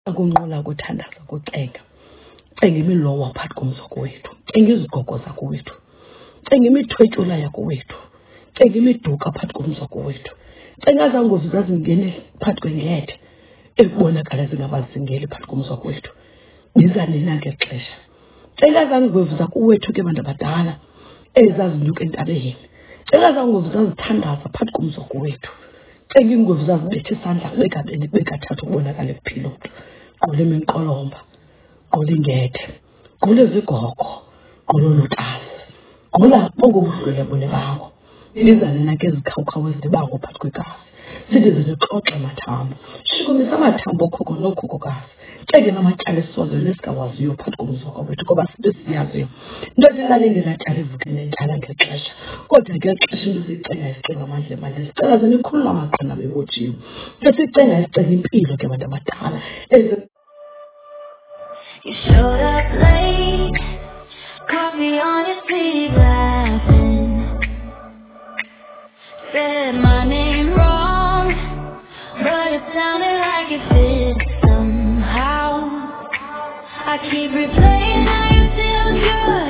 Akunqola ukuthandaza kucenga. Cenga imilowo phakathi komzoko wethu. Cenga izigogo zakowethu. Cenga imithwetyula yakowethu. Cenga imiduka phakathi komzoko wethu. Cenga zangozi zazingene phakathi kwengethe. Ekubonakala zingabazingeli phakathi komzoko wethu. Biza nina ngexesha. Cenga zangozi zakowethu ke bantu abadala ezazinyuka entabeni. Cenga zangozi zazithandaza phakathi komzoko wethu. Cenga ingozi zazibethe isandla bekathatha ukubonakala ekuphila umntu. Qola iminqolomba, qola ingethe, qola izigogo, qola unotazi, qola bonke ubudlelwane bawo. Biza nina ke ezikhawukhawu ezibango phakathi kwegazi. Sithi zixoxe amathambo. Shukumisa amathambo okhokho nokhokhokazi. Cenga namatyala esiwaziyo nesingawaziyo phakathi komzoko wethu ngoba sibe siyaziyo. Into esilale ngelatyala ivuke nentyala ngexesha. Kodwa ngexesha into sicenga amandla emandla. Sicela zenikhulula amaqanda bebotshiwe. Sicenga impilo ke abantu abadala. You showed up late, caught me on your sleeve laughing. Said my name wrong, but it sounded like it fit somehow. I keep replaying how you feel good.